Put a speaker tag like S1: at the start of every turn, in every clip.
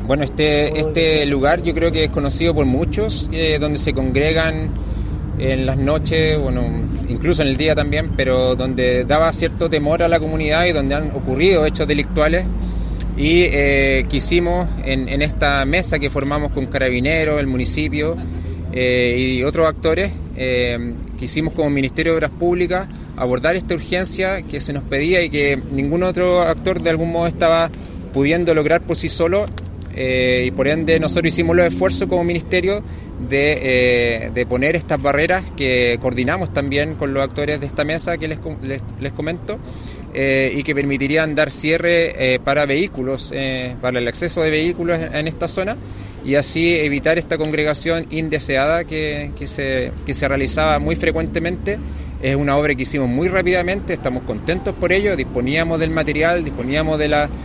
S1: Bueno, este lugar yo creo que es conocido por muchos, donde se congregan en las noches, bueno, incluso en el día también, pero donde daba cierto temor a la comunidad y donde han ocurrido hechos delictuales. Y quisimos en esta mesa que formamos con Carabineros, el municipio y otros actores, quisimos como Ministerio de Obras Públicas abordar esta urgencia que se nos pedía y que ningún otro actor de algún modo estaba pudiendo lograr por sí solo, y por ende nosotros hicimos los esfuerzos como ministerio de poner estas barreras que coordinamos también con los actores de esta mesa que les comento, y que permitirían dar cierre para vehículos, para el acceso de vehículos en esta zona, y así evitar esta congregación indeseada que se realizaba muy frecuentemente. Es una obra que hicimos muy rápidamente, estamos contentos por ello, disponíamos del material, disponíamos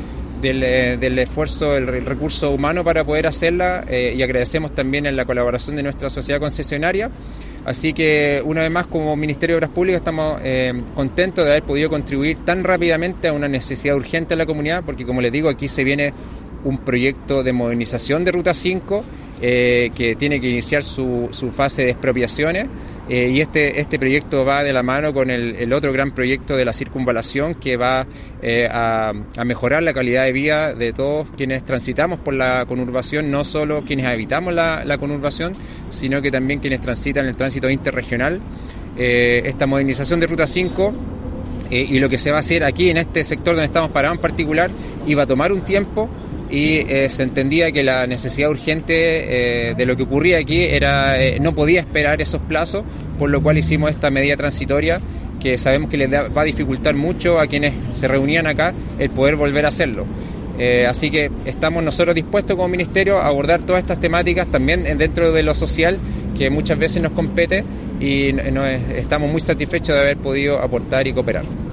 S1: del esfuerzo, el recurso humano para poder hacerla, y agradecemos también en la colaboración de nuestra sociedad concesionaria. Así que una vez más, como Ministerio de Obras Públicas, estamos contentos de haber podido contribuir tan rápidamente a una necesidad urgente de la comunidad, porque como les digo, aquí se viene un proyecto de modernización de Ruta 5 que tiene que iniciar su fase de expropiaciones, y este proyecto va de la mano con el otro gran proyecto de la circunvalación, que va a mejorar la calidad de vida de todos quienes transitamos por la conurbación, no solo quienes habitamos la conurbación, sino que también quienes transitan el tránsito interregional. Esta modernización de Ruta 5 y lo que se va a hacer aquí en este sector donde estamos parados en particular iba a tomar un tiempo, y se entendía que la necesidad urgente de lo que ocurría aquí no podía esperar esos plazos, por lo cual hicimos esta medida transitoria que sabemos que les va a dificultar mucho a quienes se reunían acá el poder volver a hacerlo. Así que estamos nosotros dispuestos como ministerio a abordar todas estas temáticas también dentro de lo social, que muchas veces nos compete, y estamos muy satisfechos de haber podido aportar y cooperar.